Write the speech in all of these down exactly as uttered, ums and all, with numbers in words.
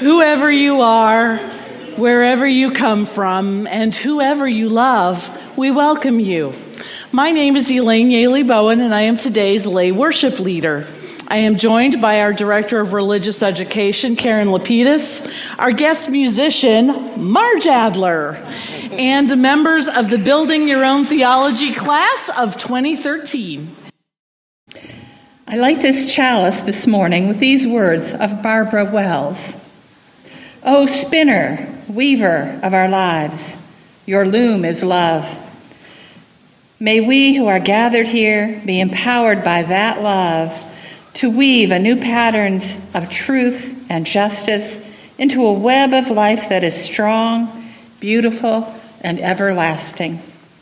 Whoever you are, wherever you come from, and whoever you love, we welcome you. My name is Elaine Yaley Bowen, and I am today's lay worship leader. I am joined by our Director of Religious Education, Karen Lapidus, our guest musician, Marge Adler, and the members of the Building Your Own Theology class of twenty thirteen. I light this chalice this morning with these words of Barbara Wells. O spinner, weaver of our lives, your loom is love. May we who are gathered here be empowered by that love to weave a new patterns of truth and justice into a web of life that is strong, beautiful, and everlasting.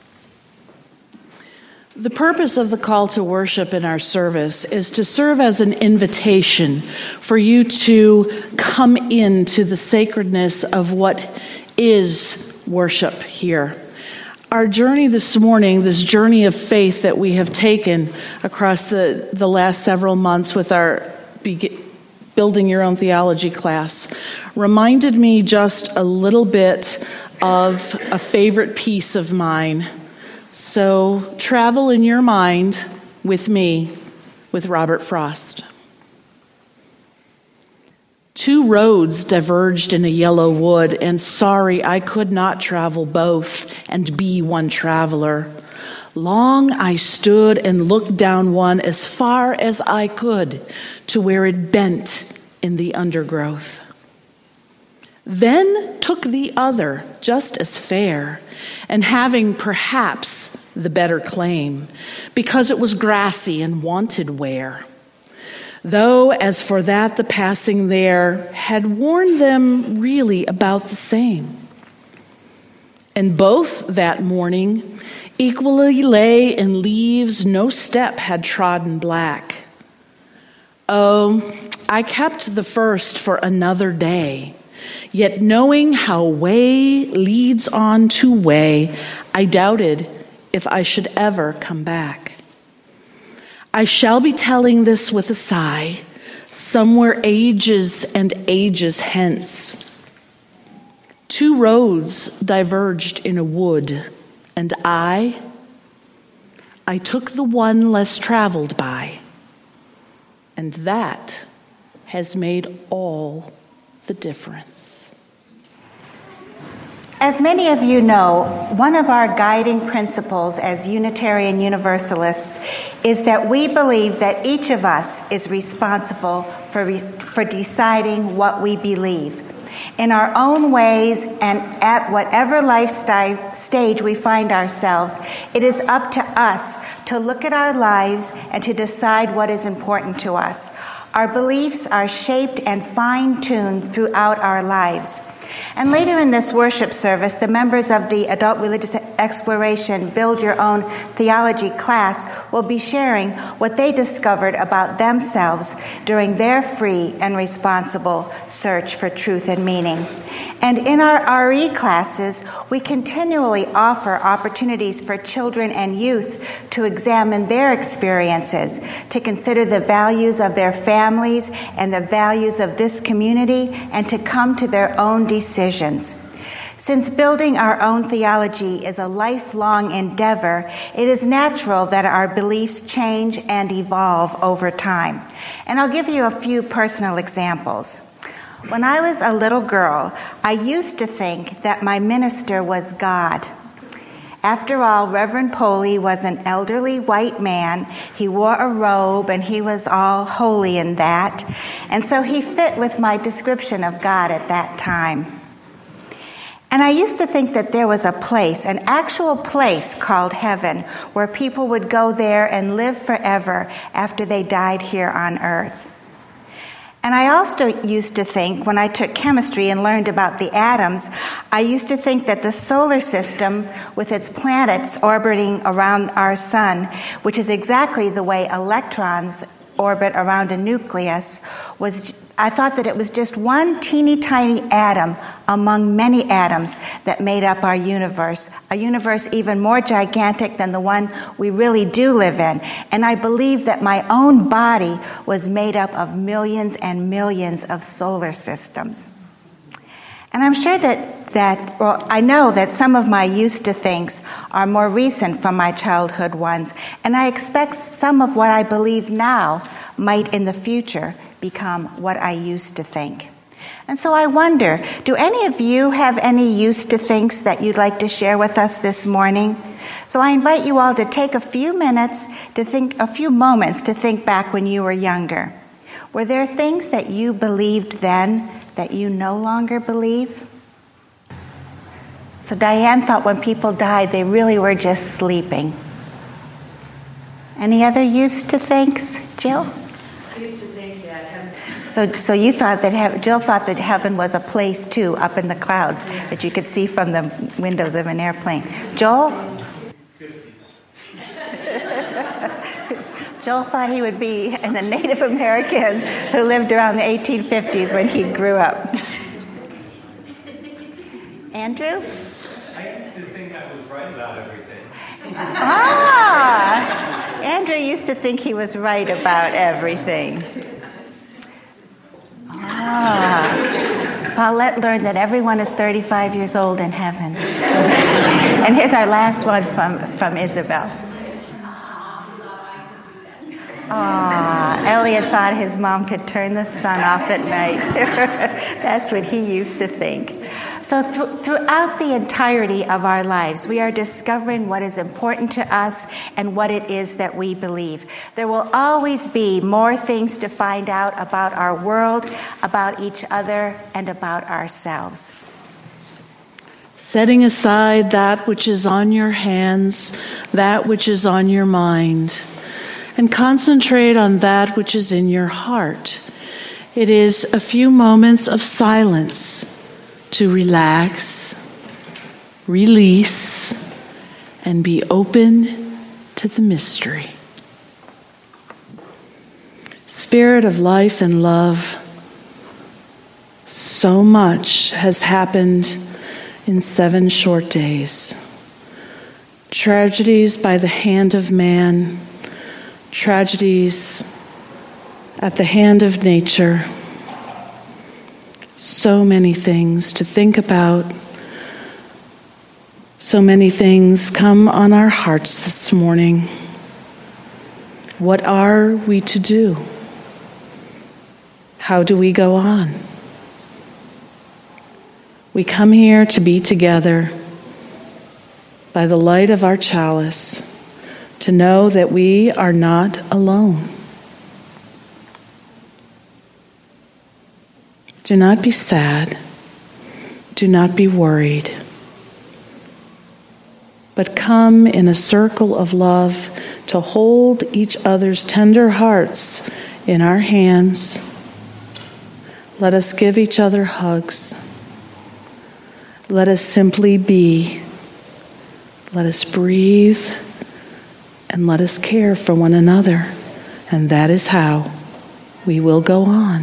The purpose of the call to worship in our service is to serve as an invitation for you to come into the sacredness of what is worship here. Our journey this morning, this journey of faith that we have taken across the, the last several months with our be- Building Your Own Theology class, reminded me just a little bit of a favorite piece of mine. So travel in your mind with me, with Robert Frost. Two roads diverged in a yellow wood, and sorry I could not travel both and be one traveler. Long I stood and looked down one as far as I could to where it bent in the undergrowth. Then took the other, just as fair, and having perhaps the better claim, because it was grassy and wanted wear. Though, as for that, the passing there had warned them really about the same. And both that morning equally lay in leaves no step had trodden black. Oh, I kept the first for another day. Yet knowing how way leads on to way, I doubted if I should ever come back. I shall be telling this with a sigh, somewhere ages and ages hence. Two roads diverged in a wood, and I, I took the one less traveled by, and that has made all the difference. As many of you know, one of our guiding principles as Unitarian Universalists is that we believe that each of us is responsible for, re- for deciding what we believe. In our own ways and at whatever lifestyle stage we find ourselves, it is up to us to look at our lives and to decide what is important to us. Our beliefs are shaped and fine-tuned throughout our lives. And later in this worship service, the members of the Adult Religious Exploration Build Your Own Theology class will be sharing what they discovered about themselves during their free and responsible search for truth and meaning. And in our R E classes, we continually offer opportunities for children and youth to examine their experiences, to consider the values of their families and the values of this community, and to come to their own decisions. Since building our own theology is a lifelong endeavor, it is natural that our beliefs change and evolve over time. And I'll give you a few personal examples. When I was a little girl, I used to think that my minister was God. After all, Reverend Poley was an elderly white man. He wore a robe and he was all holy in that. And so he fit with my description of God at that time. And I used to think that there was a place, an actual place called heaven, where people would go there and live forever after they died here on earth. And I also used to think, when I took chemistry and learned about the atoms, I used to think that the solar system, with its planets orbiting around our sun, which is exactly the way electrons orbit around a nucleus, was I thought that it was just one teeny tiny atom among many atoms that made up our universe, a universe even more gigantic than the one we really do live in. And I believed that my own body was made up of millions and millions of solar systems. And I'm sure that, that, well, I know that some of my used to thinks are more recent from my childhood ones, and I expect some of what I believe now might in the future become what I used to think. And so I wonder, do any of you have any used to thinks that you'd like to share with us this morning? So I invite you all to take a few minutes to think, a few moments to think back when you were younger. Were there things that you believed then that you no longer believe? So Diane thought when people died, they really were just sleeping. Any other used to thinks, Jill? I used to think that heaven. So, so you thought that heaven, Jill thought that heaven was a place too, up in the clouds, yeah, that you could see from the windows of an airplane. Joel? Joel thought he would be a Native American who lived around the eighteen fifties when he grew up. Andrew? I used to think I was right about everything. Ah! Andrew used to think he was right about everything. Ah. Paulette learned that everyone is thirty-five years old in heaven. And here's our last one from, from Isabel. Ah, Elliot thought his mom could turn the sun off at night. That's what he used to think. So th- throughout the entirety of our lives, we are discovering what is important to us and what it is that we believe. There will always be more things to find out about our world, about each other, and about ourselves. Setting aside that which is on your hands, that which is on your mind, and concentrate on that which is in your heart. It is a few moments of silence to relax, release, and be open to the mystery. Spirit of life and love, so much has happened in seven short days. Tragedies by the hand of man, tragedies at the hand of nature. So many things to think about. So many things come on our hearts this morning. What are we to do? How do we go on? We come here to be together by the light of our chalice, to know that we are not alone. Do not be sad. Do not be worried. But come in a circle of love to hold each other's tender hearts in our hands. Let us give each other hugs. Let us simply be. Let us breathe. And let us care for one another. And that is how we will go on.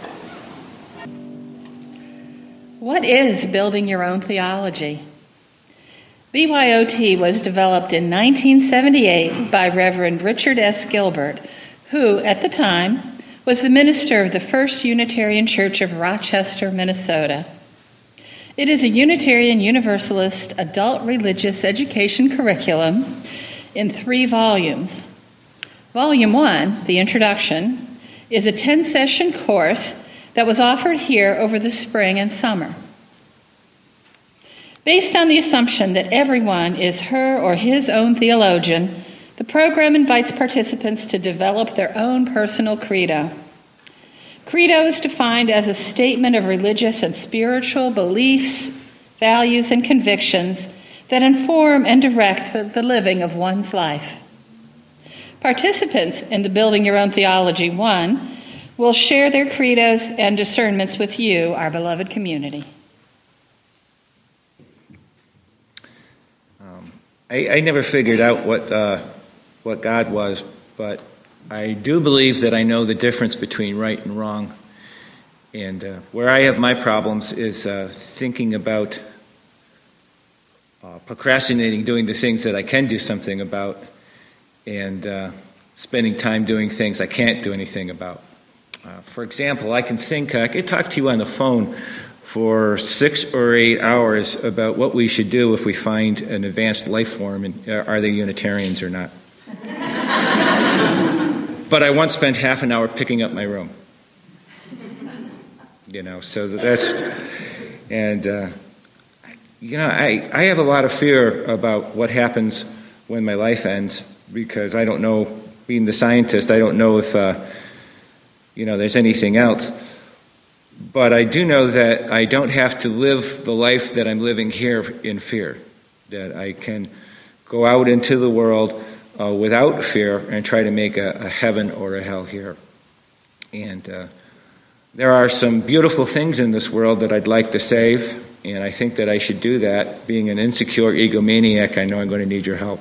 What is building your own theology? B Y O T was developed in nineteen seventy-eight by Reverend Richard S. Gilbert, who, at the time, was the minister of the First Unitarian Church of Rochester, Minnesota. It is a Unitarian Universalist adult religious education curriculum in three volumes. Volume one, the introduction, is a ten-session course that was offered here over the spring and summer. Based on the assumption that everyone is her or his own theologian, the program invites participants to develop their own personal credo. Credo is defined as a statement of religious and spiritual beliefs, values, and convictions that inform and direct the, the living of one's life. Participants in the Building Your Own Theology one will share their credos and discernments with you, our beloved community. Um, I, I never figured out what uh, what God was, but I do believe that I know the difference between right and wrong. And uh, where I have my problems is uh, thinking about uh, procrastinating, doing the things that I can do something about, and uh, spending time doing things I can't do anything about. Uh, for example, I can think, I could talk to you on the phone for six or eight hours about what we should do if we find an advanced life form, and uh, are they Unitarians or not. But I once spent half an hour picking up my room. You know, so that's, and, uh, you know, I, I have a lot of fear about what happens when my life ends, because I don't know, being the scientist, I don't know if, uh, you know, there's anything else. But I do know that I don't have to live the life that I'm living here in fear, that I can go out into the world Uh, without fear and try to make a, a heaven or a hell here. And uh, there are some beautiful things in this world that I'd like to save, and I think that I should do that. Being an insecure egomaniac, I know I'm going to need your help.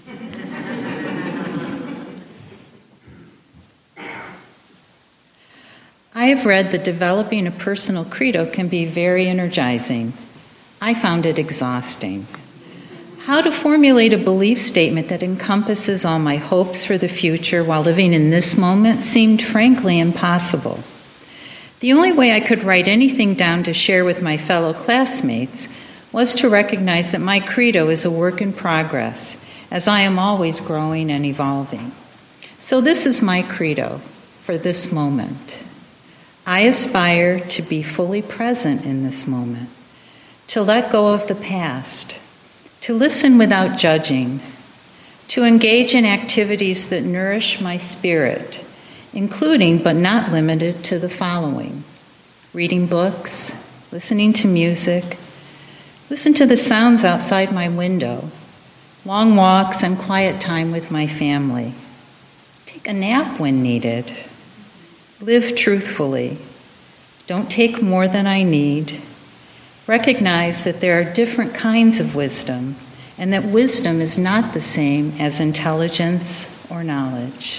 I have read that developing a personal credo can be very energizing. I found it exhausting. How to formulate a belief statement that encompasses all my hopes for the future while living in this moment seemed frankly impossible. The only way I could write anything down to share with my fellow classmates was to recognize that my credo is a work in progress, as I am always growing and evolving. So this is my credo for this moment. I aspire to be fully present in this moment, to let go of the past, to listen without judging, to engage in activities that nourish my spirit, including but not limited to the following: reading books, listening to music, listen to the sounds outside my window, long walks and quiet time with my family, take a nap when needed, live truthfully, don't take more than I need, recognize that there are different kinds of wisdom, and that wisdom is not the same as intelligence or knowledge.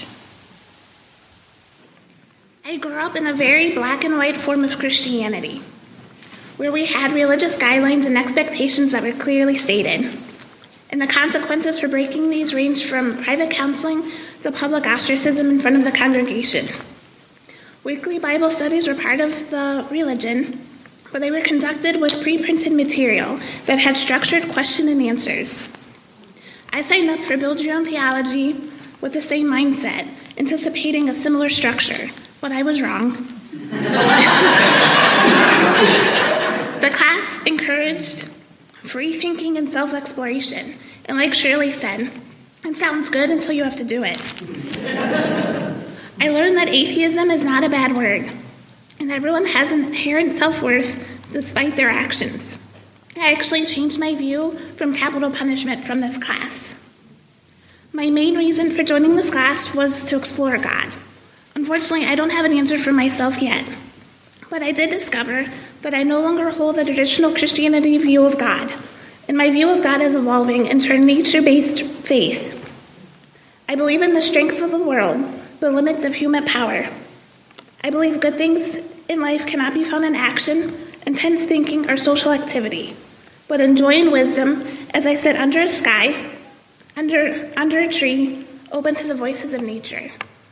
I grew up in a very black and white form of Christianity, where we had religious guidelines and expectations that were clearly stated. And the consequences for breaking these ranged from private counseling to public ostracism in front of the congregation. Weekly Bible studies were part of the religion, but they were conducted with pre-printed material that had structured question and answers. I signed up for Build Your Own Theology with the same mindset, anticipating a similar structure, but I was wrong. The class encouraged free thinking and self-exploration, and like Shirley said, it sounds good until you have to do it. I learned that atheism is not a bad word, and everyone has an inherent self-worth despite their actions. I actually changed my view from capital punishment from this class. My main reason for joining this class was to explore God. Unfortunately, I don't have an answer for myself yet, but I did discover that I no longer hold the traditional Christianity view of God, and my view of God is evolving into a nature-based faith. I believe in the strength of the world, the limits of human power. I believe good things in life cannot be found in action, intense thinking, or social activity, but in joy and wisdom as I sit under a sky, under, under a tree, open to the voices of nature.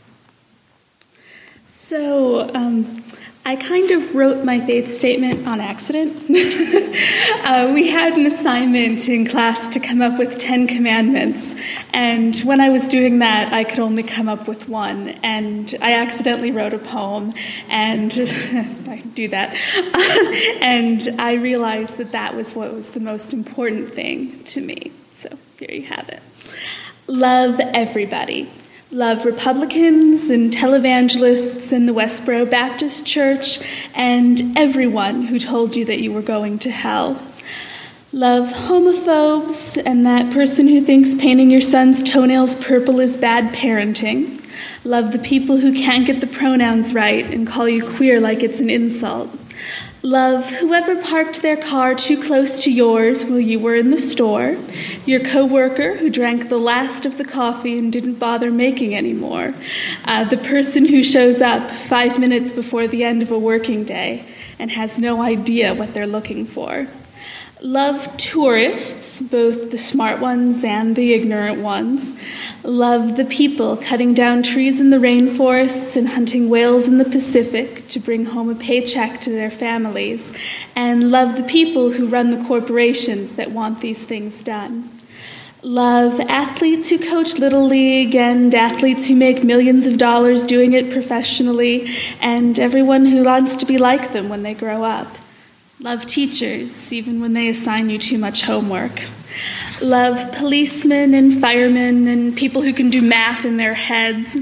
So, um, I kind of wrote my faith statement on accident. uh, we had an assignment in class to come up with ten commandments, and when I was doing that, I could only come up with one, and I accidentally wrote a poem, and I do that, and I realized that that was what was the most important thing to me. So here you have it. Love everybody. Love Republicans and televangelists in the Westboro Baptist Church and everyone who told you that you were going to hell. Love homophobes and that person who thinks painting your son's toenails purple is bad parenting. Love the people who can't get the pronouns right and call you queer like it's an insult. Love whoever parked their car too close to yours while you were in the store, your coworker who drank the last of the coffee and didn't bother making any more, uh, the person who shows up five minutes before the end of a working day and has no idea what they're looking for. Love tourists, both the smart ones and the ignorant ones. Love the people cutting down trees in the rainforests and hunting whales in the Pacific to bring home a paycheck to their families. And love the people who run the corporations that want these things done. Love athletes who coach Little League and athletes who make millions of dollars doing it professionally, and everyone who wants to be like them when they grow up. Love teachers, even when they assign you too much homework. Love policemen and firemen and people who can do math in their heads.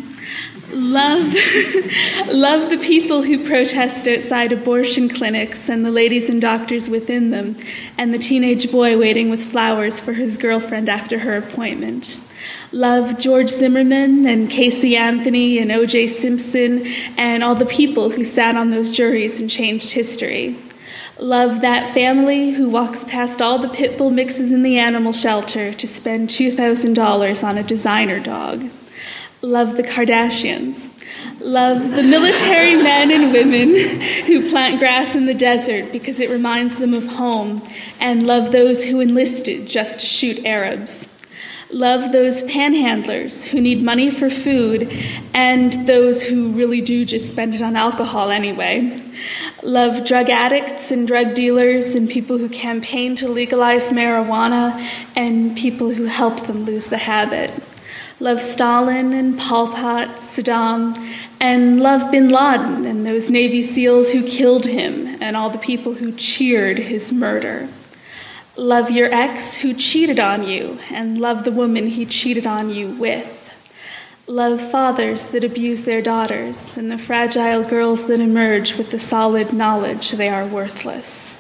Love, love the people who protest outside abortion clinics and the ladies and doctors within them, and the teenage boy waiting with flowers for his girlfriend after her appointment. Love George Zimmerman and Casey Anthony and O J Simpson and all the people who sat on those juries and changed history. Love that family who walks past all the pit bull mixes in the animal shelter to spend two thousand dollars on a designer dog. Love the Kardashians. Love the military men and women who plant grass in the desert because it reminds them of home, and love those who enlisted just to shoot Arabs. Love those panhandlers who need money for food and those who really do just spend it on alcohol anyway. Love drug addicts and drug dealers and people who campaign to legalize marijuana and people who help them lose the habit. Love Stalin and Pol Pot, Saddam, and love bin Laden and those Navy SEALs who killed him and all the people who cheered his murder. Love your ex who cheated on you and love the woman he cheated on you with. Love fathers that abuse their daughters and the fragile girls that emerge with the solid knowledge they are worthless.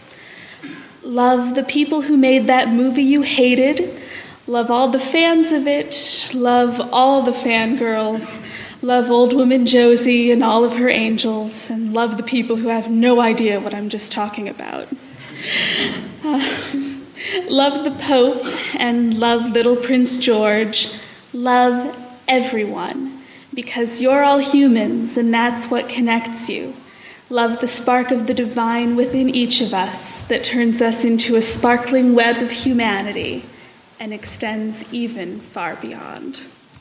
Love the people who made that movie you hated. Love all the fans of it. Love all the fangirls. Love old woman Josie and all of her angels. And love the people who have no idea what I'm just talking about. Uh, love the Pope and love little Prince George. Love everyone, because you're all humans and that's what connects you. Love the spark of the divine within each of us that turns us into a sparkling web of humanity and extends even far beyond.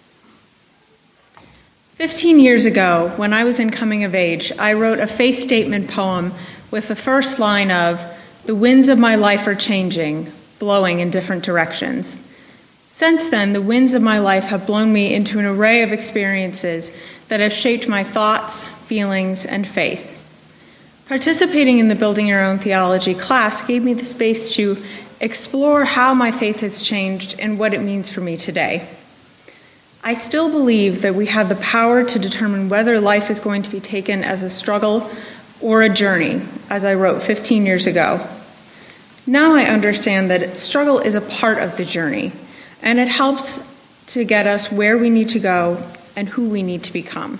Fifteen years ago, when I was in coming of age, I wrote a faith statement poem with the first line of, "The winds of my life are changing, blowing in different directions." Since then, the winds of my life have blown me into an array of experiences that have shaped my thoughts, feelings, and faith. Participating in the Building Your Own Theology class gave me the space to explore how my faith has changed and what it means for me today. I still believe that we have the power to determine whether life is going to be taken as a struggle or a journey, as I wrote fifteen years ago. Now I understand that struggle is a part of the journey, and it helps to get us where we need to go and who we need to become.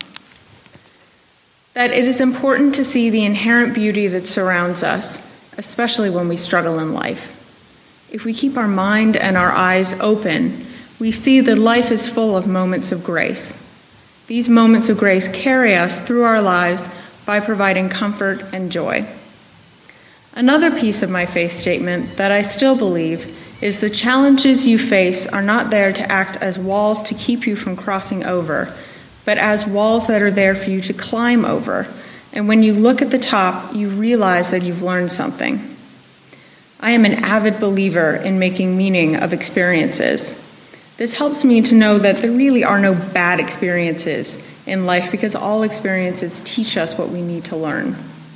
That it is important to see the inherent beauty that surrounds us, especially when we struggle in life. If we keep our mind and our eyes open, we see that life is full of moments of grace. These moments of grace carry us through our lives by providing comfort and joy. Another piece of my faith statement that I still believe is the challenges you face are not there to act as walls to keep you from crossing over, but as walls that are there for you to climb over. And when you look at the top, you realize that you've learned something. I am an avid believer in making meaning of experiences. This helps me to know that there really are no bad experiences in life because all experiences teach us what we need to learn.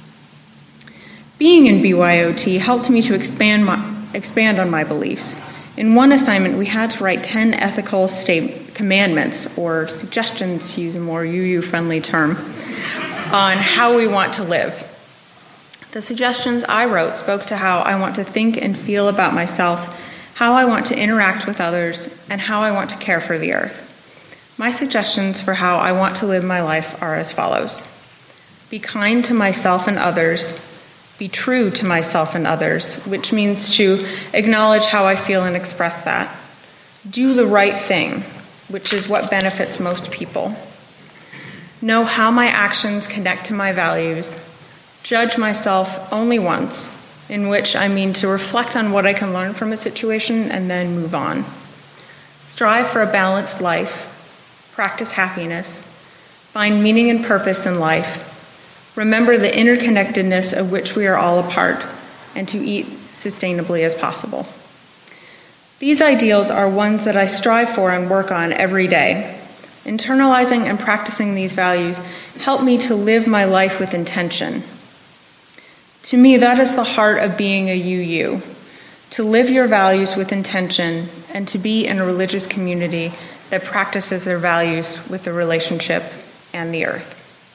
Being in B Y O T helped me to expand my expand on my beliefs. In one assignment, we had to write ten ethical state commandments, or suggestions, to use a more U U-friendly term, on how we want to live. The suggestions I wrote spoke to how I want to think and feel about myself, how I want to interact with others, and how I want to care for the earth. My suggestions for how I want to live my life are as follows. Be kind to myself and others. Be true to myself and others, which means to acknowledge how I feel and express that. Do the right thing, which is what benefits most people. Know how my actions connect to my values. Judge myself only once. in which I mean to reflect on what I can learn from a situation and then move on. Strive for a balanced life, practice happiness, find meaning and purpose in life, remember the interconnectedness of which we are all a part, and to eat sustainably as possible. These ideals are ones that I strive for and work on every day. Internalizing and practicing these values help me to live my life with intention. To me, that is the heart of being a U U, to live your values with intention and to be in a religious community that practices their values with the relationship and the earth.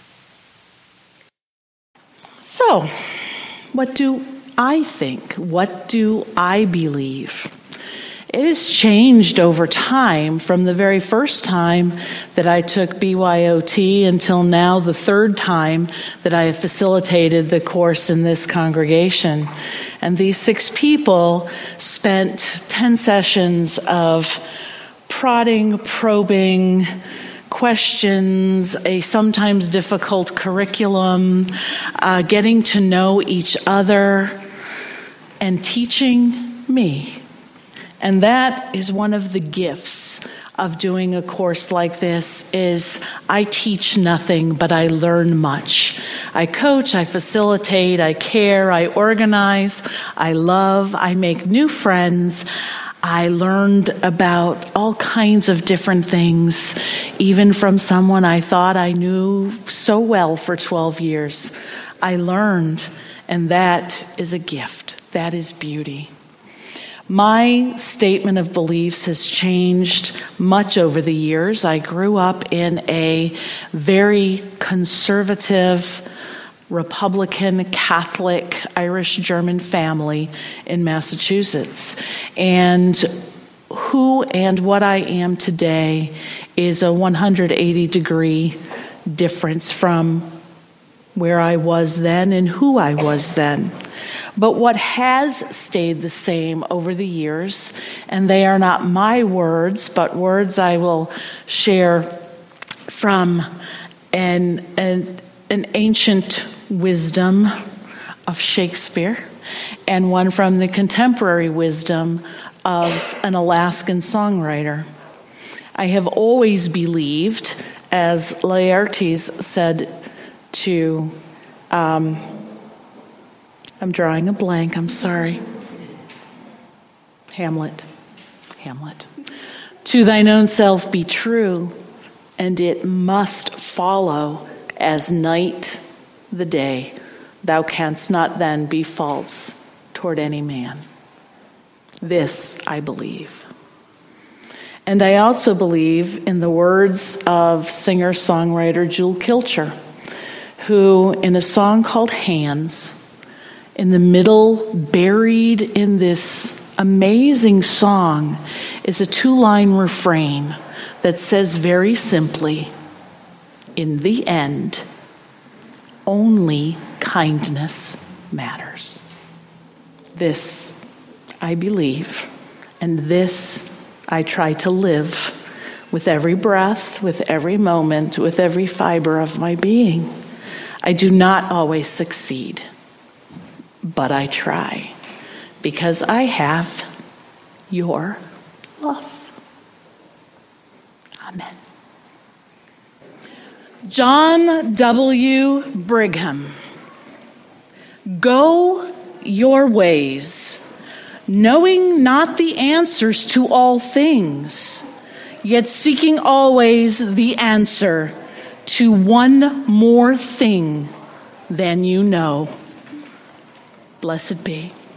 So, what do I think? What do I believe? It has changed over time from the very first time that I took B Y O T until now the third time that I have facilitated the course in this congregation. And these six people spent ten sessions of prodding, probing, questions, a sometimes difficult curriculum, uh, getting to know each other, and teaching me. And that is one of the gifts of doing a course like this is I teach nothing, but I learn much. I coach, I facilitate, I care, I organize, I love, I make new friends. I learned about all kinds of different things, even from someone I thought I knew so well for twelve years. I learned, and that is a gift. That is beauty. My statement of beliefs has changed much over the years. I grew up in a very conservative, Republican, Catholic, Irish German family in Massachusetts. And who and what I am today is a one hundred eighty degree difference from where I was then and who I was then. But what has stayed the same over the years, and they are not my words, but words I will share from an, an, an ancient wisdom of Shakespeare and one from the contemporary wisdom of an Alaskan songwriter. I have always believed, as Laertes said to, um, I'm drawing a blank, I'm sorry. Hamlet. Hamlet. To thine own self be true, and it must follow as night the day. Thou canst not then be false toward any man. This I believe. And I also believe in the words of singer-songwriter Jewel Kilcher, who in a song called Hands, in the middle, buried in this amazing song, is a two-line refrain that says very simply, in the end, only kindness matters. This I believe, and this I try to live with every breath, with every moment, with every fiber of my being. I do not always succeed, but I try, because I have your love. Amen. John W. Brigham. Go your ways, knowing not the answers to all things, yet seeking always the answer to one more thing than you know. Blessed be.